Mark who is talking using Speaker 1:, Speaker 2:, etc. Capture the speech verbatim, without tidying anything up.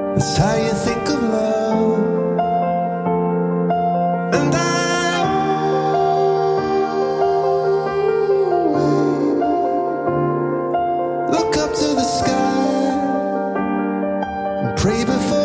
Speaker 1: That's how you think of love. And I always look up to the sky and pray before